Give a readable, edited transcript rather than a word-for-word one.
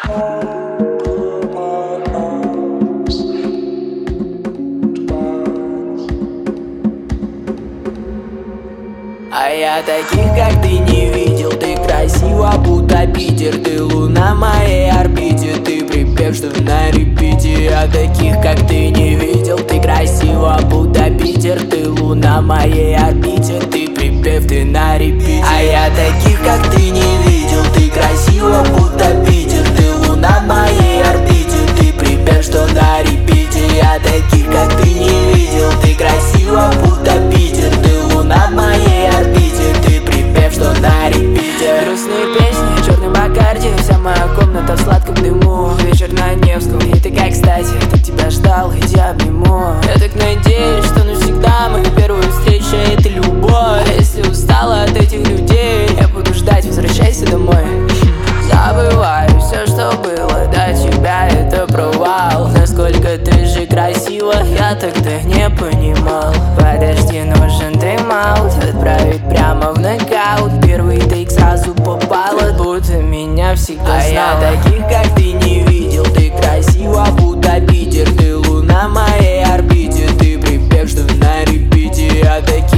А я таких, как ты, не видел. Ты красива, будто Питер. Ты луна моей орбите. Ты припев, что на репите. Я таких, как ты, не видел. Ты красива, будто Питер. Ты луна моей орбите. Ты припев, ты на репите. А я таких, как ты, не видел. Ты красива, будто Питер. Ты луна моей орбите. Ты припев, что на репите. Я таких, как ты, не видел. Ты красива, будто Питер. Ты луна моей орбите. Ты припев, что на репите. Грустные песни, черный Бакарди. Вся моя комната в сладком дыму. Вечер на Невском, и ты как кстати. Так тебя ждал, иди обниму. Я так надеюсь, что навсегда мы первую встречу, это любовь. А если устала от этих людей, я буду ждать, возвращайся домой. Забываю все, что было до тебя, это провал. Насколько ты же красива, я тогда не понимал. Подожди, нужен тайм-аут, отправить прямо в нокаут. Первый тейк сразу попало, будто меня всегда знал. А я таких, как ты, не видел. Ты красива, будто Питер. Ты луна моей орбите. Ты припев, что на репите. Я таких